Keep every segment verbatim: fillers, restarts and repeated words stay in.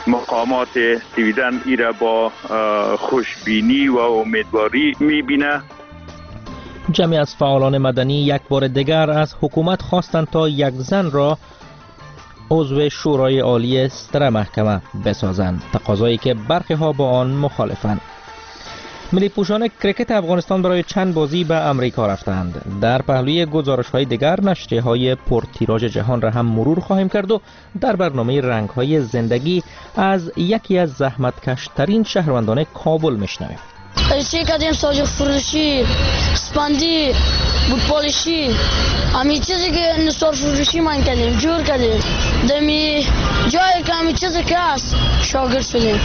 مقامات سویدن ایره با خوشبینی و امیدواری میبینه. جمعی از فعالان مدنی یک بار دیگر از حکومت خواستند تا یک زن را عضو شورای عالی ستره محکمه بسازند، تقاضایی که برخی ها با آن مخالفند. ملی پوشان کرکت افغانستان برای چند بازی به امریکا رفتند. در پهلوی گزارش های دیگر نشریه های پرتیراژ جهان را هم مرور خواهیم کرد و در برنامه رنگ های زندگی از یکی از زحمتکش ترین شهروندان کابل میشنویم. اشی کردیم ساجق فروشی، سپندی، بود پالشی، همی چیزی که نصار فروشی من کردیم، جور کردیم. دمی جایی که همی چیزی که هست شاگرد شدیم.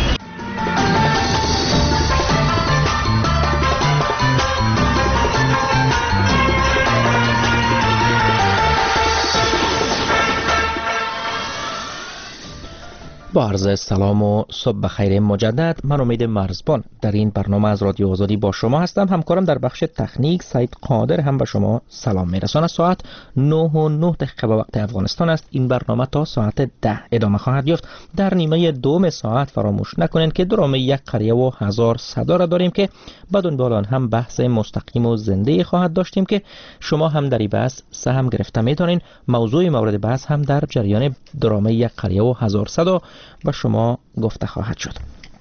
با عرض سلام و صبح بخیر مجدد، من امید مرزبان در این برنامه از رادیو آزادی با شما هستم. همکارم در بخش تکنیک سعید قادر هم به شما سلام میرساند. ساعت نه و نه دقیقه به وقت افغانستان است. این برنامه تا ساعت ده ادامه خواهد یافت. در نیمه دوم ساعت فراموش نکنید که درام یک قریه و هزار صدا را داریم که بدون بالان هم بحث مستقیم و زنده خواهد داشتیم که شما هم در این بحث سهم گرفته میتونین. موضوع مورد بحث هم در جریان درام یک قریه و هزار صدا با شما گفته خواهد شد.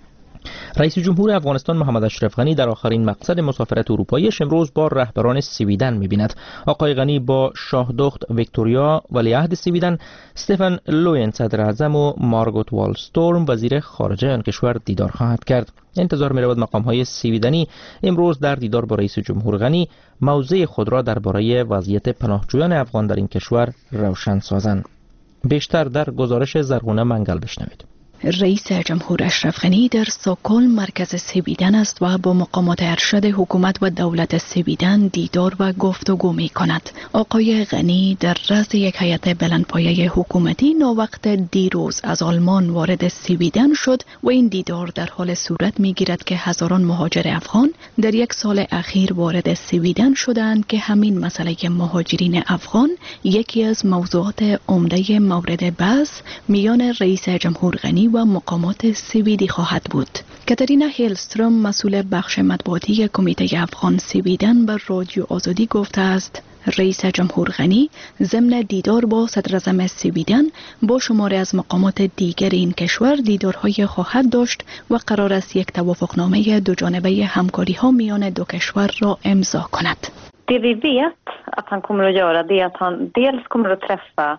رئیس جمهور افغانستان محمد اشرف غنی در آخرین مقصد مسافرت اروپاییش امروز با رهبران سویدن می‌بیند. آقای غنی با شاهدخت ویکتوریا ولیعهد سویدن، استفان لوین صدر اعظم و مارگوت والستورم وزیر خارجه آن کشور دیدار خواهد کرد. انتظار می‌رود مقام‌های سویدنی امروز در دیدار با رئیس جمهور غنی موضع خود را درباره وضعیت پناهجویان افغان در این کشور روشن سازند. بیشتر در گزارش زرغونه منگل بشنوید. رئیس جمهور اشرف غنی در استکهلم مرکز سویدن است و با مقامات ارشد حکومت و دولت سویدن دیدار و گفتگو می کند. آقای غنی در رأس یک هیئت بلندپایه حکومتی ناوقت دیروز از آلمان وارد سویدن شد و این دیدار در حال صورت می گیرد که هزاران مهاجر افغان در یک سال اخیر وارد سویدن شدند که همین مسئله مهاجرین افغان یکی از موضوعات عمده مورد بحث میان رئیس جمهور غنی و مقامات سویدی خواهد بود. کاترینا هیلستروم مسئول بخش مطبوعاتی کمیته افغان سویدن بر رادیو آزادی گفته است رئیس جمهور غنی ضمن دیدار با صدر اعظم سویدن با شماری از مقامات دیگر این کشور دیدارهای خواهد داشت و قرار است یک توافقنامه دو جانبه همکاری ها میان دو کشور را امضا کند. Det vi vet att han kommer att göra det är att han dels kommer att träffa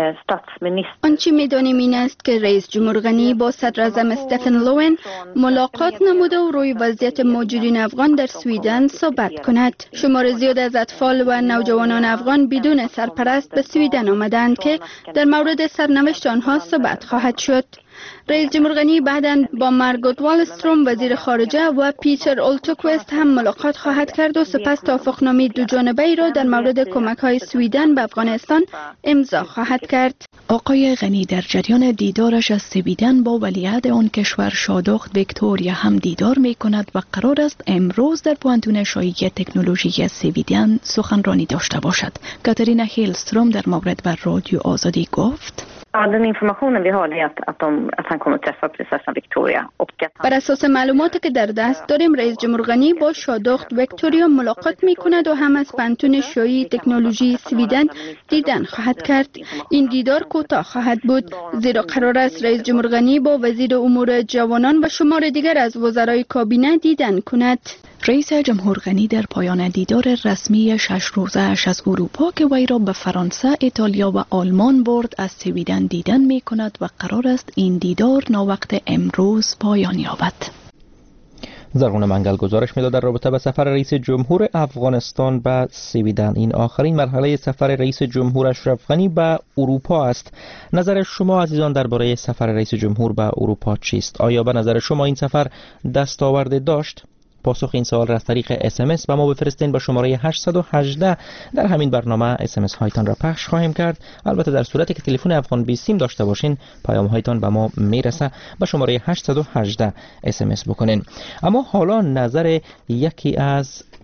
آنچه می‌دانیم این است که رئیس جمهور غنی با صدر اعظم استفان لوین ملاقات نموده و روی وضعیت مهاجرین افغان در سویدن صحبت کند. شمار زیاد از اطفال و نوجوانان افغان بدون سرپرست به سویدن آمدند که در مورد سرنوشت آنها صحبت خواهد شد. رئیس جمهور غنی بعداً با مارگوت والستروم وزیر خارجه و پیتر اولتوکوست هم ملاقات خواهد کرد و سپس توافقنامه دو جانبه‌ای را در مورد کمک‌های سویدن به افغانستان امضا خواهد کرد. آقای غنی در جریان دیدارش از سویدن با ولیعهد آن کشور شاهدخت ویکتوریا هم دیدار می کند و قرار است امروز در پوانتون شاهی تکنولوژی سویدن سخنرانی داشته باشد. کاترینا هیلستروم در مورد بر رادیو آزادی گفت Ja, den informationen vi har är att, att, de, att han kommer att träffa prinsessan Victoria. بر اساس معلوماتی که در دست داریم رئیس جمهور غنی با شاهدخت ویکتوریا ملاقات می کند و هم از پانتون شاهی تکنولوژی سویدن دیدن خواهد کرد. این دیدار کوتاه خواهد بود زیرا قرار است رئیس جمهور غنی با وزیر امور جوانان و شمار دیگر از وزرای کابینه دیدن کند. رئیس جمهور غنی در پایان دیدار رسمی شش روزه اش از اروپا که وی را به فرانسه، ایتالیا و آلمان برد از سویدن دیدن می کند و قرار است این دیدار ناوقت امروز پایان یابد. زرغونه منگل گزارش میداد در رابطه با سفر رئیس جمهور افغانستان به سویدن. این آخرین مرحله سفر رئیس جمهور اشرف غنی به اروپا است. نظر شما عزیزان درباره سفر رئیس جمهور به اروپا چیست؟ آیا به نظر شما این سفر دستاورد داشت؟ پاسخ این سوال را از طریق اس ام اس به ما بفرستین. با شماره هشت یک هشت در همین برنامه اس ام اس هایتان را پخش خواهیم کرد. البته در صورتی که تلفن افغان بیست سیم داشته باشین پیام هایتان به ما میرسه. با شماره هشت یک هشت اس ام اس بکنین. اما حالا نظر یکی از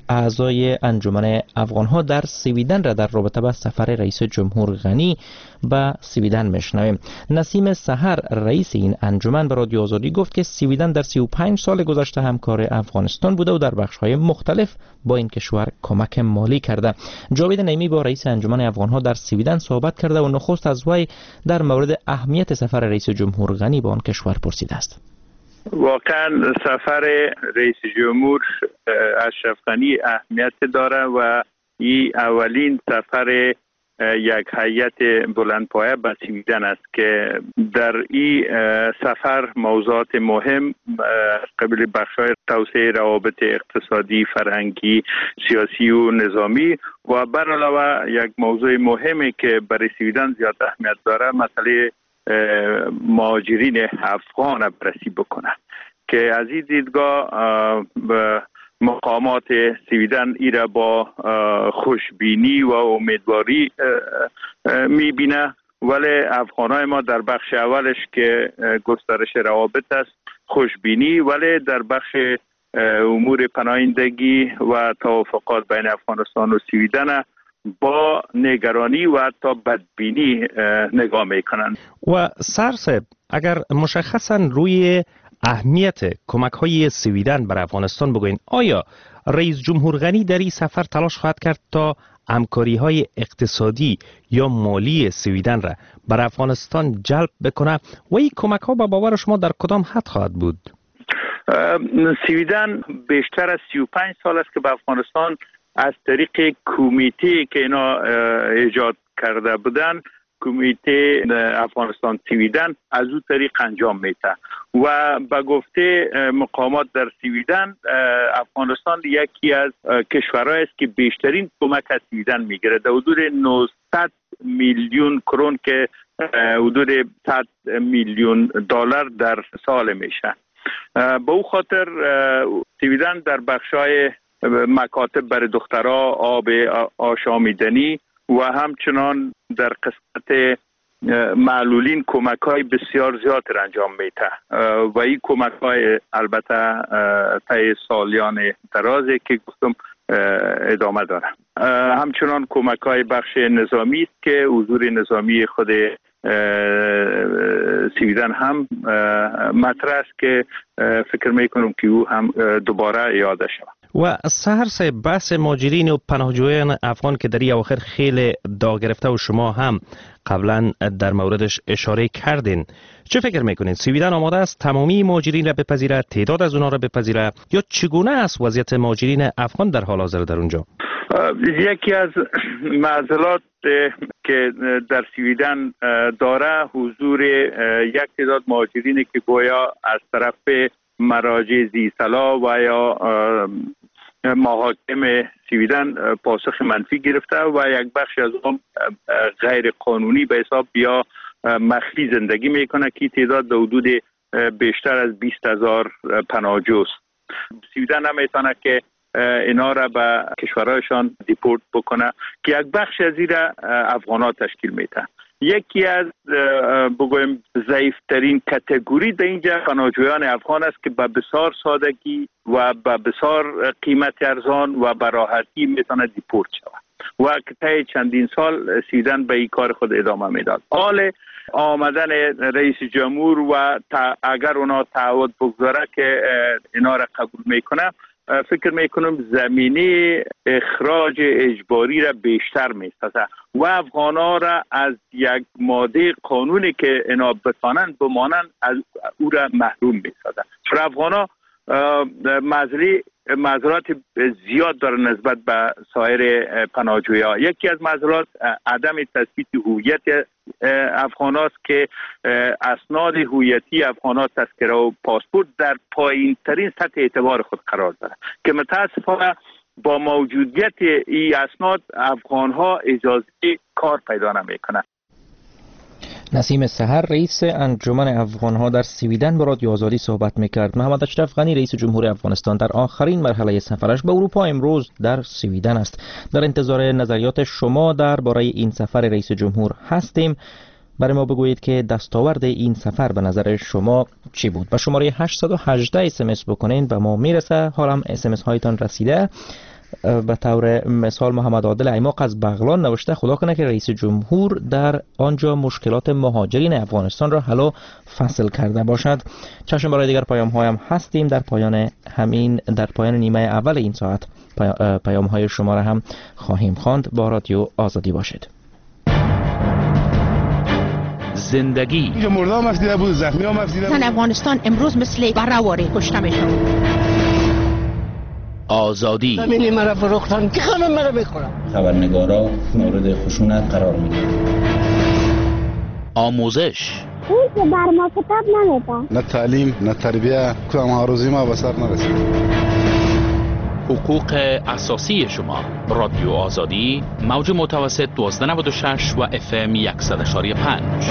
اعضای انجمن افغانها در سویدن را در رابطه با سفر رئیس جمهور غنی به سویدن میشنویم. نسیم سحر رئیس این انجمن به رادیو آزادی گفت که سویدن در سی و پنج سال گذشته همکار افغانستان بوده و در بخش‌های مختلف با این کشور کمک مالی کرده. جاوید نعیمی با رئیس انجمن افغانها در سویدن صحبت کرده و نخست از وی در مورد اهمیت سفر رئیس جمهور غنی به آن کشور پرسیده است. واقعا سفر رئیس جمهور اشرف غنی اهمیت داره و این اولین سفر یک هیئت بلندپایه به سویدن است که در این سفر موضوعات مهم از قبل بخش‌های توسعه روابط اقتصادی، فرهنگی، سیاسی و نظامی و بر علاوه یک موضوع مهمی که برای سویدن زیاد اهمیت داره مسئله مهاجرین افغان بررسی بکنه که از این دیدگاه مقامات سویدن ایره با خوشبینی و امیدواری میبینه، ولی افغانای ما در بخش اولش که گسترش روابط است خوشبینی، ولی در بخش امور پناهندگی و توافقات بین افغانستان و سویدن با نگرانی و حتی بدبینی نگاه میکنند. و سرسب اگر مشخصا روی اهمیت کمک های سویدن بر افغانستان بگوین، آیا رئیس جمهور غنی در این سفر تلاش خواهد کرد تا همکاری های اقتصادی یا مالی سویدن را بر افغانستان جلب بکنه و این کمک ها به باور شما در کدام حد خواهد بود؟ سویدن بیشتر از سی و پنج سال است که به افغانستان از طریق کمیته که اینا ایجاد کرده بودن، کمیته افغانستان سویدن، از اون طریق انجام میده و به گفته مقامات در سویدن افغانستان یکی از کشورهایی است که بیشترین کمک از سویدن میگیره، در حدود نهصد میلیون کرون که حدود صد میلیون دلار در سال میشه. به او خاطر سویدن در بخشای مکاتب برای دخترها، آب آشامیدنی و همچنان در قسمت معلولین کمک های بسیار زیاد را انجام میده و این کمک های البته طی سالیان درازه که گفتم ادامه داره. همچنان کمک های بخش نظامی است که حضور نظامی خود سویدن هم مطرح است که فکر میکنم که او هم دوباره یاد شود. و سحر صاحب، بحث مهاجرین و پناهجویان افغان که در این اواخر خیلی داغ گرفته و شما هم قبلا در موردش اشاره کردین، چه فکر میکنین؟ سویدن آماده است تمامی مهاجرین را بپذیرد، تعداد از اونها را بپذیرد، یا چگونه است وضعیت مهاجرین افغان در حال حاضر در اونجا؟ یکی از معضلات که در سویدن داره حضور یک تعداد مهاجرینی که گویا از طرف مراجع ذی صلاح و یا محاکم سویدن پاسخ منفی گرفته و یک بخش از آن غیر قانونی به حساب یا مخفی زندگی میکنه که تعداد در حدود بیشتر از بیست هزار پناهجو است. سویدن هم میتونه که اینا را به کشورهایشان دیپورت بکنه که یک بخش از این را افغان‌ها تشکیل میده. یکی از بگویم ضعیفترین کاتگوری در اینجا پناهجویان افغان است که به بسیار سادگی و به بسیار قیمت ارزان و به راحتی میتونه دیپورت شود و که طی چندین سال سویدن به این کار خود ادامه میداد. حال آمدن رئیس جمهور و اگر اونا تعهد بگذاره که اینا را قبول میکنه، فکر میکنم زمینه اخراج اجباری را بیشتر میسازه و افغان‌ها را از یک ماده قانونی که اینا بتانند بمانند از او را محروم میسازه. چون افغان‌ها معذری معذرات زیاد داره نسبت به سایر پناهجویان. یکی از معذرات عدم تثبیت هویت افغان‌هاست که اسناد هویتی افغان‌ها، تذکره و پاسپورت، در پایین ترین سطح اعتبار خود قرار داره که متاسفانه با موجودیت این اسناد افغان‌ها اجازه کار پیدا نمی‌کنه. نسیم سحر رئیس انجمن افغان‌ها در سویدن با رادیو آزادی صحبت می‌کرد. محمد اشرف غنی رئیس جمهور افغانستان در آخرین مرحله سفرش به اروپا امروز در سویدن است. در انتظار نظریات شما درباره این سفر رئیس جمهور هستیم. برای ما بگویید که دستاورد این سفر به نظر شما چی بود؟ با شماره هشت یک هشت اس ام اس بکنین به ما میرسه. حالا هم اس ام اس هایتان رسیده. به طور مثال محمد عادل ایماق از بغلان نوشته خدا کنه که رئیس جمهور در آنجا مشکلات مهاجرین افغانستان را حل و فصل کرده باشد. چشم برای دیگر پیام هایم هستیم. در پایان همین در پایان نیمه اول این ساعت پیام های شما را هم خواهیم خواند. با رادیو آزادی باشید. زندگی اینجا مرده هم افدیده بود، زخمی هم افدیده بود. افغانستان امروز مثل برهواری کشته میشون. آزادی زمینی مرا فروختن که خانم مرا میخورم. خبرنگارا مورد خشونت قرار میگیرن. آموزش اون که بر ما کتاب نمیده. نه تعلیم نه تربیه، کدام آرزوی ما به سر نرسید. حقوق اساسی شما. رادیو آزادی موج متوسط دوازده نود و شش و اف ام صد و یک و پنج.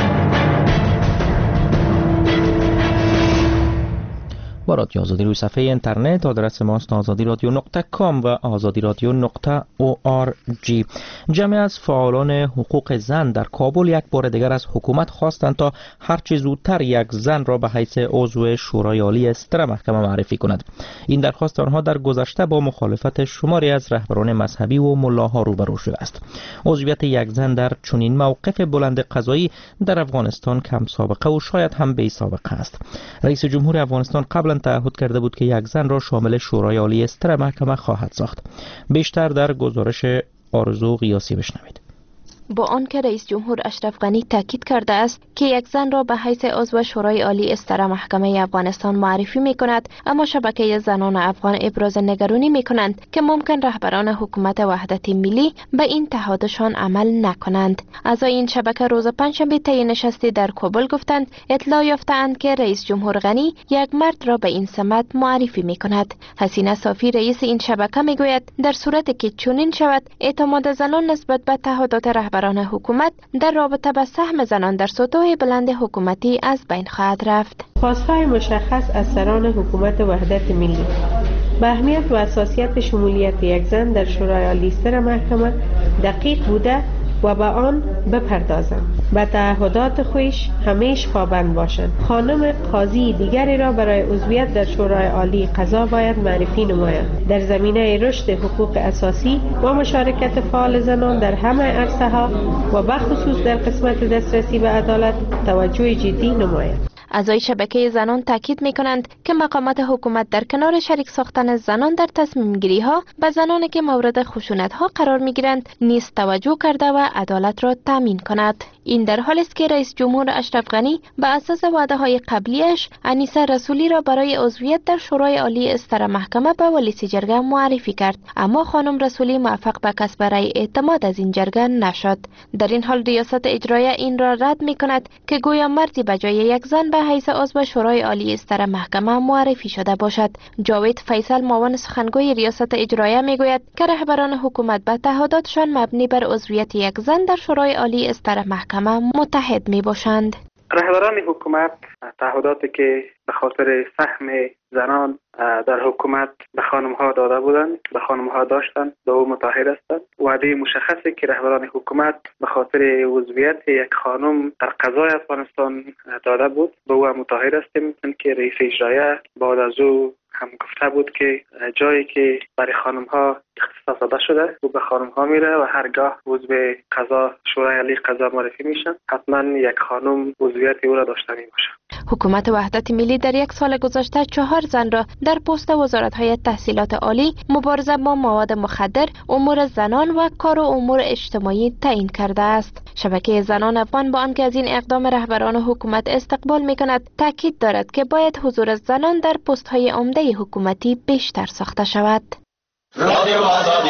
با رادیو آزادی روی صفحه اینترنت آدرس ماست آزادی رادیو نقطه کام و آزادی رادیو نقطه او آر جی. جمعی از فعالان حقوق زن در کابل یک بار دیگر از حکومت خواستند تا هرچه زودتر یک زن را به حیث عضو شورای عالی استر محکمه معرفی کند. این درخواست آنها در گذشته با مخالفت شماری از رهبران مذهبی و ملاها روبرو شده است. عضویت یک زن در چنین موقف بلند قضایی در افغانستان کم سابقه و شاید هم بی سابقه است. رئیس جمهور افغانستان قبلا تعهد کرده بود که یک زن را شامل شورای عالی استر محکمه خواهد ساخت. بیشتر در گزارش آرزو قیاسی بشنوید. با آنکه رئیس جمهور اشرف غنی تاکید کرده است که یک زن را به حیث عضو شورای عالی استر محکمه افغانستان معرفی می کند، اما شبکه زنان افغان ابراز نگرانی می کنند که ممکن رهبران حکومت وحدت ملی به این تعهدشان عمل نکنند. اعضای این شبکه روز پنجشنبه طی نشستی در کابل گفتند اطلاع یافته‌اند که رئیس جمهور غنی یک مرد را به این سمت معرفی می کند. حسینه صافی رئیس این شبکه می گوید در صورتی که چنین شود اعتماد زنان نسبت به تعهدات رهبران بران حکومت در رابطه به سهم زنان در سطوح بلند حکومتی از بین خواهد رفت. خواستهای مشخص از سران حکومت وحدت ملی به اهمیت و اساسیت شمولیت یک زن در شورای عالی استر محکمه دقیق بوده و به آن بپردازند. به تعهدات خویش همیش پابند باشند. خانم قاضی دیگری را برای عضویت در شورای عالی قضا باید معرفی نمایند. در زمینه رشد حقوق اساسی و مشارکت فعال زنان در همه عرصه ها و به خصوص در قسمت دسترسی به عدالت توجه جدی نمایند. اعضای شبکه زنان تاکید می کنند که مقامات حکومت در کنار شریک ساختن زنان در تصمیم گیری ها به زنانی که مورد خشونت ها قرار می گیرند نیز توجه کرده و عدالت را تامین کند. این در حالی است که رئیس جمهور اشرف غنی به اساس وعده های قبلیش انیسه رسولی را برای عضویت در شورای عالی استر محکمه به ولیسی جرگه معرفی کرد، اما خانم رسولی موفق به کسب رأی اعتماد از این جرگه نشد. در این حال ریاست اجرایه این را رد می کند که گویا مردی به جای یک زن به حیث عضو شورای عالی استر محکمه معرفی شده باشد. جاوید فیصل معاون سخنگوی ریاست اجرایه می گوید که رهبران حکومت به تعهداتشان مبنی بر عضویت یک زن در شورای عالی استر محکمه متحد می باشند. رهبران حکومت تعهداتی که به خاطر سهم زنان در حکومت به خانم ها داده بودند به خانم ها داشتند به او متحد هستند. وعده مشخصی که رهبران حکومت به خاطر عضویت یک خانم در قضای افغانستان داده بود به او متحد هستیم. چون که رئیس اجرایه بعد از او هم گفته بود که جایی که برای خانم ها اختصاص داده شده او به خانم ها میره و هرگاه عضو قضا شورای عالی قضا معرفی میشن حتما یک خانم عضویت او را داشته میباشه. حکومت وحدت ملی در یک سال گذشته چهار زن را در پست وزارت‌های تحصیلات عالی، مبارزه با مواد مخدر، امور زنان و کار و امور اجتماعی تعیین کرده است. شبکه زنان افغان با آنکه از این اقدام رهبران حکومت استقبال می‌کند، تاکید دارد که باید حضور زنان در پست‌های عمده حکومتی بیشتر ساخته شود. رادیو آزادی.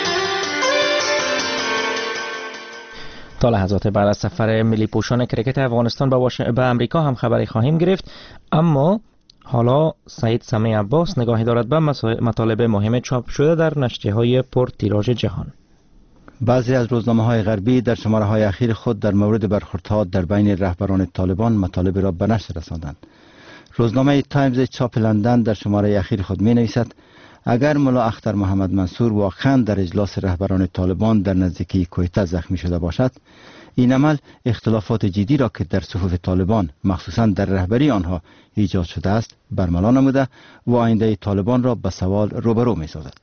تا لحظات بعد از سفر ملی پوشان کرکت افغانستان به, واش... به امریکا هم خبری خواهیم گرفت، اما حالا سعید سمی عباس نگاهی دارد به مطالب مهم چاپ شده در نشریه‌های پر تیراژ جهان. بعضی از روزنامه‌های غربی در شماره‌های اخیر خود در مورد برخوردها در بین رهبران طالبان مطالب را به نشر رساندند. روزنامه تایمز چاپ لندن در شماره اخیر خود می‌نویسد اگر ملا اختر محمد منصور واقعا در اجلاس رهبران طالبان در نزدیکی کویته زخمی شده باشد، این عمل اختلافات جدی را که در صفوف طالبان مخصوصا در رهبری آنها ایجاد شده است برملا نموده و آینده طالبان را به سوال روبرو می سازد.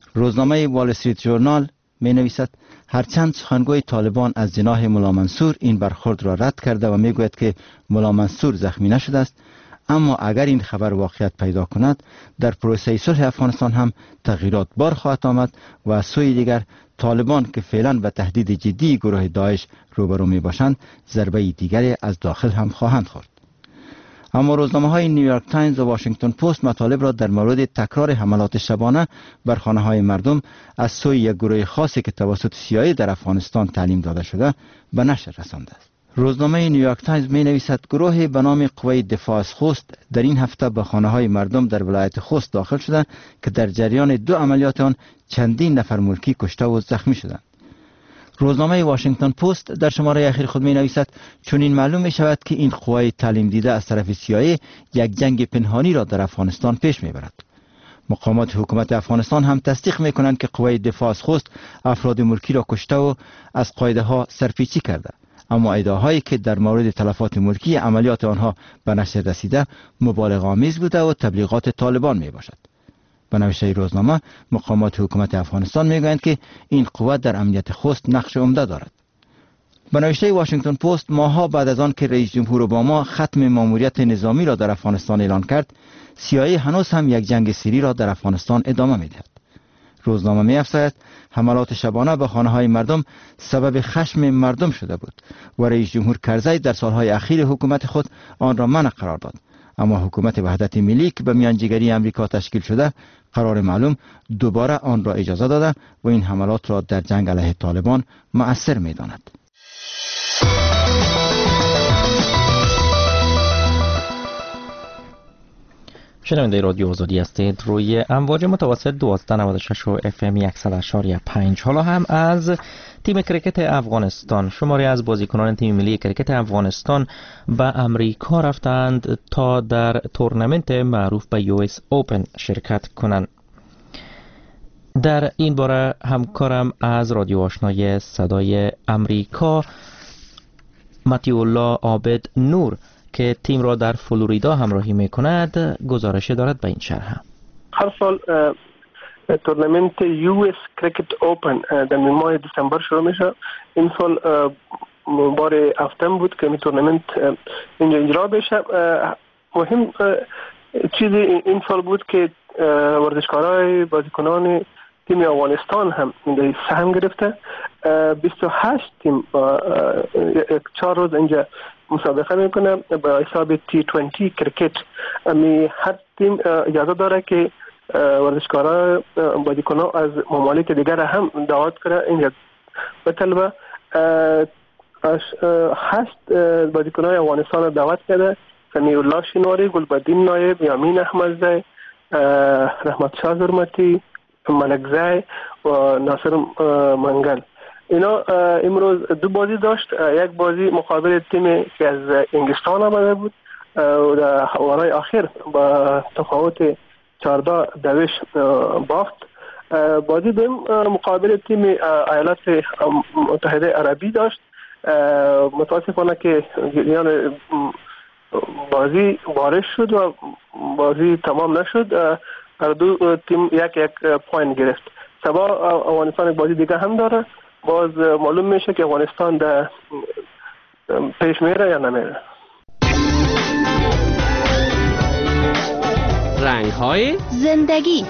روزنامه وال استریت ژورنال می نویسد هرچند سخنگوی طالبان از جناح ملا منصور این برخورد را رد کرده و می گوید که ملا منصور زخمی نشده است، اما اگر این خبر واقعیت پیدا کند در پروسه صلح افغانستان هم تغییرات بار خواهد آمد و از سوی دیگر طالبان که فعلا به تهدید جدی گروه داعش روبرو می باشند ضربه دیگری از داخل هم خواهند خورد. اما روزنامه های نیویورک تایمز و واشنگتن پست مطالب را در مورد تکرار حملات شبانه بر خانه های مردم از سوی یک گروه خاصی که توسط سی‌آی‌ای در افغانستان تعلیم داده شده به نشر رسانده است. روزنامه نیویورک تایمز می نویسد گروه به نام قوه دفاع از خوست در این هفته به خانه های مردم در ولایت خوست داخل شدند که در جریان دو عملیات آن چندین نفر ملکی کشته و زخمی شدند. روزنامه واشنگتن پست در شماره اخیر خود می نویسد چون این معلوم می شود که این قوه تعلیم دیده از طرف سی‌آی‌ای یک جنگ پنهانی را در افغانستان پیش می برد. مقامات حکومت افغانستان هم تصدیق می کنند که قوه دفاع از خوست افراد ملکی را کشته و از قاعده ها سرپیچی کرده، اما ادعاهایی که در مورد تلفات ملکی عملیات آنها به نشر رسیده مبالغه آمیز بوده و تبلیغات طالبان می باشد. به نوشته روزنامه مقامات حکومت افغانستان میگویند که این قوه در امنیت خوست نقش عمده دارد. به نوشته واشنگتن پست ماه‌ها بعد از آن که رئیس جمهور اوباما ختم ماموریت نظامی را در افغانستان اعلان کرد، سی‌آی‌ای هنوز هم یک جنگ سری را در افغانستان ادامه می‌دهد. روزنامه می‌افزاید حملات شبانه به خانه‌های مردم سبب خشم مردم شده بود و رئیس جمهور کرزی در سالهای اخیر حکومت خود آن را منع قرار داد، اما حکومت وحدت ملی که به میانجیگری امریکا تشکیل شده قرار معلوم دوباره آن را اجازه داده و این حملات را در جنگ علیه طالبان مؤثر می‌داند. شنونده رادیو آزادی هستید روی امواج متوسط دوازده نود و شش و اف ام صد و اشاری پنج. حالا هم از تیم کرکت افغانستان شماری از بازیکنان تیم ملی کرکت افغانستان به امریکا رفتند تا در تورنمنت معروف به یو اس اوپن شرکت کنند. در این باره همکارم از رادیو آشنای صدای امریکا متی‌الله عابد نور که تیم را در فلوریدا همراهی می کند گزارش دارد به این شرح. هر سال تورنمنت یو اس کریکت اوپن در ماه دسامبر شروع میشه. این سال بار هفتم بود که این تورنمنت اینجا اجرا بشه. مهم چیزی این سال بود که ورزشکارای بازیکنان تیم افغانستان هم این سهم گرفته. بیست و هشت تیم یک چهار روز اینجا مسابقه میکنه به حساب تی بیست کرکت. می هر تیم اجازه داره که ورزشکارا بازیکنان از ممالک دیگر هم دعوت کنه اینجا بطلبه. هشت بازیکنان افغانستان رو دعوت کرده: سمیع الله شینواری، گلبدین نایب، یامین احمدزی، رحمت شاه زرمتی، ملکزی و ناصر منگل. اینا امروز دو بازی داشت. یک بازی مقابل تیم که از انگلستان آمده بود و در حوالای آخر با تفاوت چهارده دویش باخت. بازی دوم مقابل تیم ایالات متحده عربی داشت. متاسفانه که بازی بارش شد و بازی تمام نشد. هر دو تیم یک یک پوینت گرفت. سبا افغانستان بازی دیگه هم داره. باز معلوم میشه که افغانستان در پیش میره یا نمیره. رنگ های زندگی.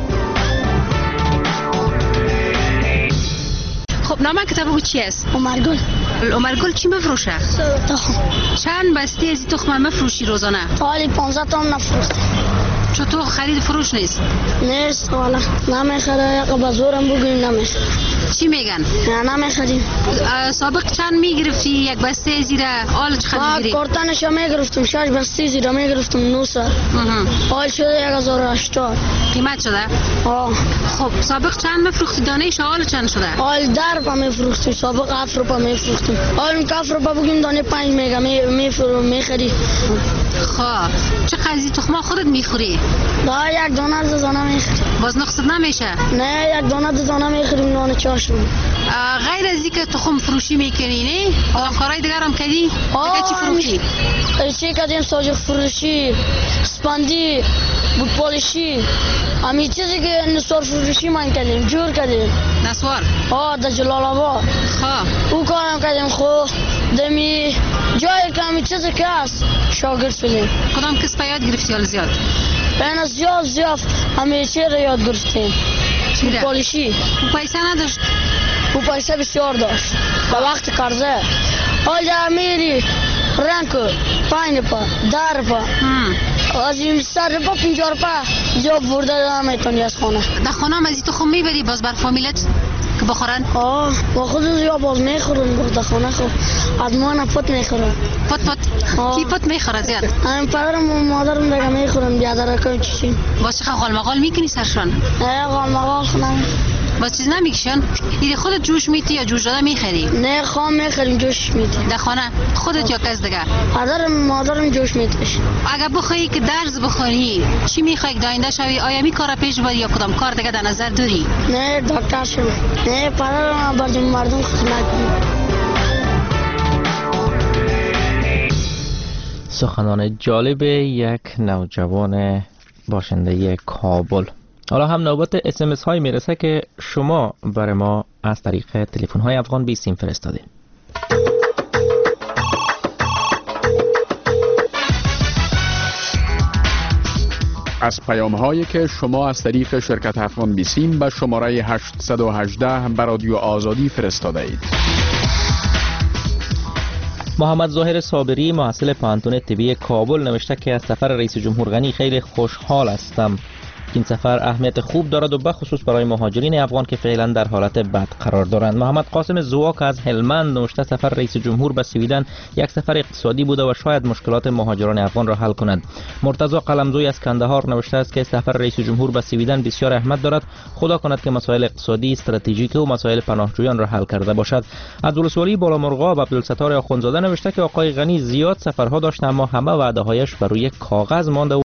خب نام کتاب او چی است؟ عمرگل. عمرگل چی مفروشه؟ تخم. چند بسته از تخم مفروشی روزانه؟ حالی پانزده تا هم نفروخته. چطور خرید فروش نیست؟ نیست والا. نمیخره. قبل زورم بگویم نمیخره. چی میگن؟ نه نمیخریم. سابق چند میگرفتی یک بسته زیره؟ آل چقدر میگیری؟ کارتنش میگرفتم شش بسته زیره میگرفتم نوصد. آل شده یک هزار و هشتاد. قیمت شده؟ آه. خب سابق چند مفروختی دانهش؟ آل چند شده؟ آل در روپا میفروختیم. سابق هفت روپا میفروختیم. آل که هفت روپا بگیم دانه پنج میگه میخری. خب چه قضیه تخما خودت میخوری؟ دا یک دانه از دانه میخریم. باز نقصد نمیشه؟ نه یک دانه از دانه میخریم. نان چاشم. غیر از اینکه تخم فروشی میکنی نه؟ آدم کارهای دیگر هم کردی؟ دیگه چی فروشی؟ چی کردیم؟ ساجق فروشی، اسپندی، بود پالشی، همین چیزی که نسوار فروشی من کردیم، جور کردیم. نسوار؟ آه در جلال آباد. خواه او کارم کردیم. خو دمی جایی که همین چیزی که هست شاگرد شدیم. کدام کس پا یاد گرفتی حال زیاد؟ بین زیاد زیاد همین چی رو یاد گرفتیم. بود پالشی. او پیسه نداشت؟ او پیسه بسیار داشت به وقت قرضه. حال در میری رنگ پنج پا در پا از این سر پا پنجاه پا جا برده نمیتونی از خانه. در خانه هم از تو خود میبری باز بر فامیلت که بخورن؟ آه با خود یا باز میخورن باز در خانه خود از ما پت میخورن. پت پت؟ کی پت میخوره زیاد؟ همین پدرم و مادرم دیگه میخورن بیادر که چیشین. باز چه غال مغال میکنی سرشان؟ نه غال مغال خونم. باز چیز نمیکشن؟ ایده خودت جوش میتی یا جوش داده میخری؟ نه خام میخریم جوش میتی. در خانه؟ خودت یا کس دیگه؟ پدرم مادرم جوش میتش. اگه بخوایی که درس بخونی چی میخوای که داینده شوی؟ آیا می کار پیش بری یا کدام کار دیگه در نظر داری؟ نه دکتر شوم. نه پدرم بر مردم خدمت کنم. سخنان جالب یک نوجوان باشنده کابل. حالا هم نوبت اس ام اس های میرسه که شما برای ما از طریق تلفن های افغان بیست سیم فرستادین. از پیام هایی که شما از طریق شرکت افغان بیسیم به شماره هشتصد و هجده به رادیو آزادی فرستاده اید. محمد ظاهر صابری محصل پانتون طبی کابل نوشته که از سفر رئیس جمهور غنی خیلی خوشحال هستم. این سفر اهمیت خوب دارد و بخصوص برای مهاجرین افغان که فعلا در حالت بد قرار دارند. محمد قاسم زواک از هلمند نوشته سفر رئیس جمهور به سویدن یک سفر اقتصادی بوده و شاید مشکلات مهاجران افغان را حل کند. مرتضی قلمزوی از کندهار نوشته است که سفر رئیس جمهور به سویدن بسیار اهمیت دارد. خدا کند که مسائل اقتصادی، استراتژیک و مسائل پناهجویان را حل کرده باشد. عبدالسوالی بالامرغاب عبدالستار آخوندزاده نوشته که آقای غنی زیاد سفرها داشت اما همه وعده‌هایش بر روی کاغذ مانده